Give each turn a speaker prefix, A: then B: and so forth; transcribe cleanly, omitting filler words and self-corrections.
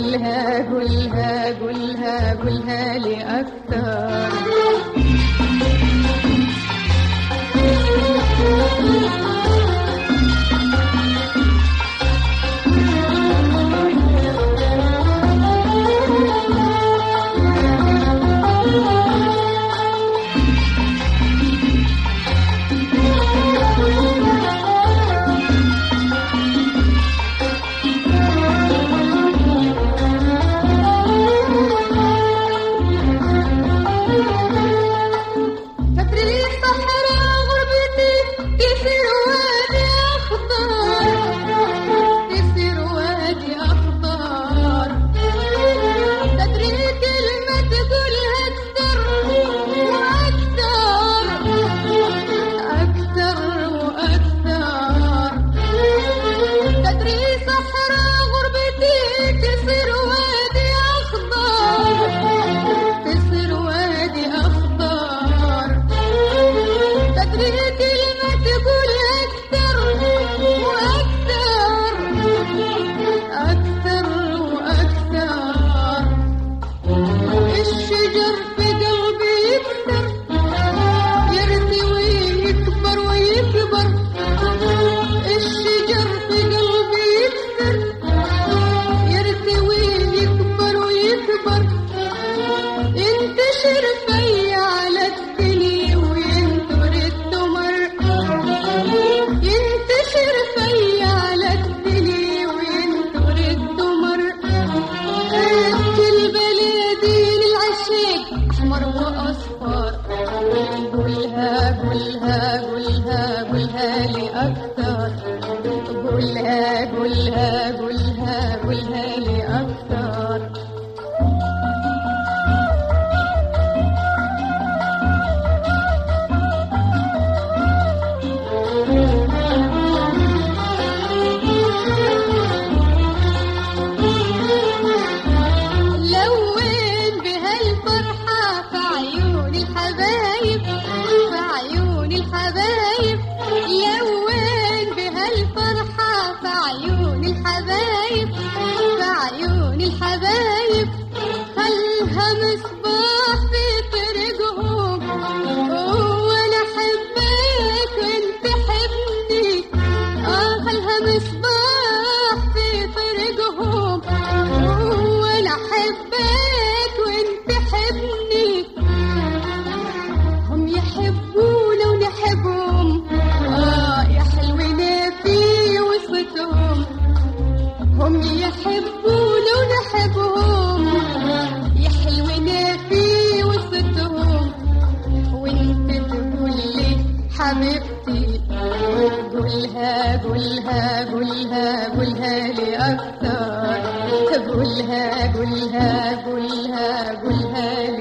A: قولها قولها قولها قولها لي أكتر. قولها قولها قولها قولها لي أكتر. لون بهالفرحة في عيون الحبايب، في عيون الحبايب، لون بهالفرحة في عيون الحبايب، في عيون الحبايب، خلها مصباح في طريقهم، وانا احبك وانت حبني، خلها مصباح في طريقهم، وانا احبك وانت حبني، هم يحبونا ونحبهم، يا حلوين في وسطهم، هم يحبونا ونحبهم، يا حلوين في وسطهم، وانت تقول لي حبيبتي، قولها قولها قولها قولها لي أكتر، قولها قولها قولها قولها لي